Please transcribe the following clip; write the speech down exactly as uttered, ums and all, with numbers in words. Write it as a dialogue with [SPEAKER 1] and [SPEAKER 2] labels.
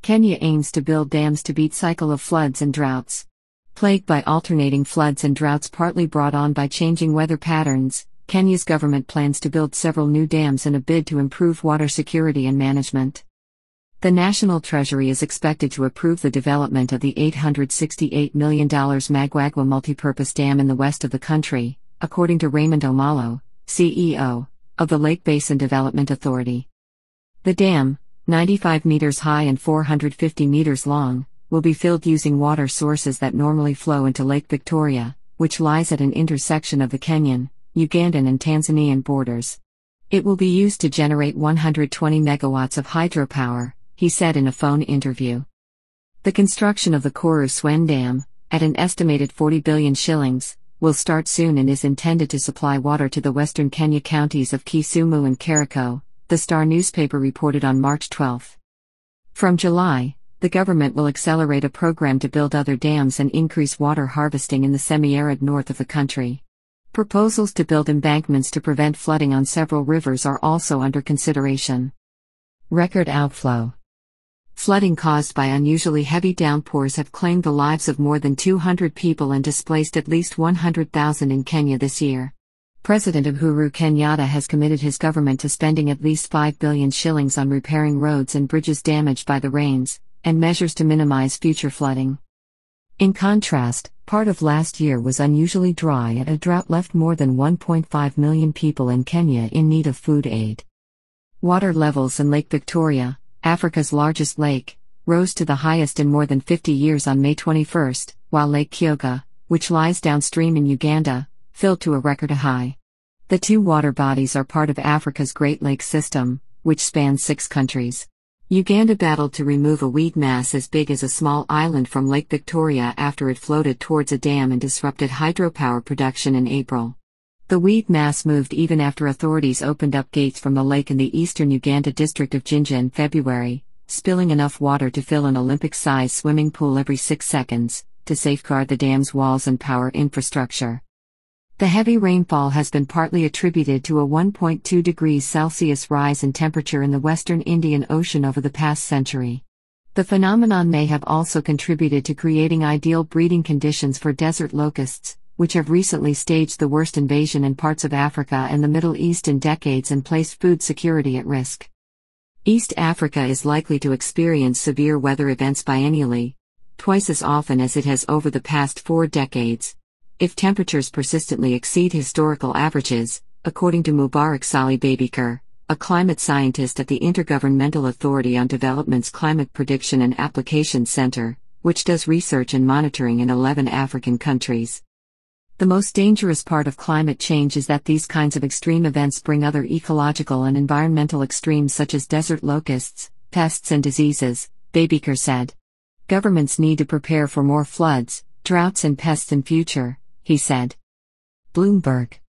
[SPEAKER 1] Kenya aims to build dams to beat cycle of floods and droughts. Plagued by alternating floods and droughts partly brought on by changing weather patterns, Kenya's government plans to build several new dams in a bid to improve water security and management. The National Treasury is expected to approve the development of the eight hundred sixty-eight million dollars Magwagwa multipurpose dam in the west of the country, according to Raymond Omalo, C E O, of the Lake Basin Development Authority. The dam, ninety-five meters high and four hundred fifty meters long, will be filled using water sources that normally flow into Lake Victoria, which lies at an intersection of the Kenyan, Ugandan and Tanzanian borders. It will be used to generate one hundred twenty megawatts of hydropower, he said in a phone interview. The construction of the Koru Swen Dam, at an estimated forty billion shillings, will start soon and is intended to supply water to the western Kenya counties of Kisumu and Kericho, the Star newspaper reported on March twelfth. From July, the government will accelerate a program to build other dams and increase water harvesting in the semi-arid north of the country. Proposals to build embankments to prevent flooding on several rivers are also under consideration. Record outflow. Flooding caused by unusually heavy downpours have claimed the lives of more than two hundred people and displaced at least one hundred thousand in Kenya this year. President Uhuru Kenyatta has committed his government to spending at least five billion shillings on repairing roads and bridges damaged by the rains, and measures to minimize future flooding. In contrast, part of last year was unusually dry and a drought left more than one point five million people in Kenya in need of food aid. Water levels in Lake Victoria, Africa's largest lake, rose to the highest in more than fifty years on May twenty-first, while Lake Kyoga, which lies downstream in Uganda, filled to a record high. The two water bodies are part of Africa's Great Lakes system, which spans six countries. Uganda battled to remove a weed mass as big as a small island from Lake Victoria after it floated towards a dam and disrupted hydropower production in April. The weed mass moved even after authorities opened up gates from the lake in the eastern Uganda district of Jinja in February, spilling enough water to fill an Olympic-sized swimming pool every six seconds, to safeguard the dam's walls and power infrastructure. The heavy rainfall has been partly attributed to a one point two degrees Celsius rise in temperature in the western Indian Ocean over the past century. The phenomenon may have also contributed to creating ideal breeding conditions for desert locusts, which have recently staged the worst invasion in parts of Africa and the Middle East in decades and placed food security at risk. East Africa is likely to experience severe weather events biennially, twice as often as it has over the past four decades, if temperatures persistently exceed historical averages, according to Mubarak Salih Babiker, a climate scientist at the Intergovernmental Authority on Development's Climate Prediction and Application Center, which does research and monitoring in eleven African countries. The most dangerous part of climate change is that these kinds of extreme events bring other ecological and environmental extremes such as desert locusts, pests and diseases, Babiker said. Governments need to prepare for more floods, droughts and pests in future, he said. Bloomberg.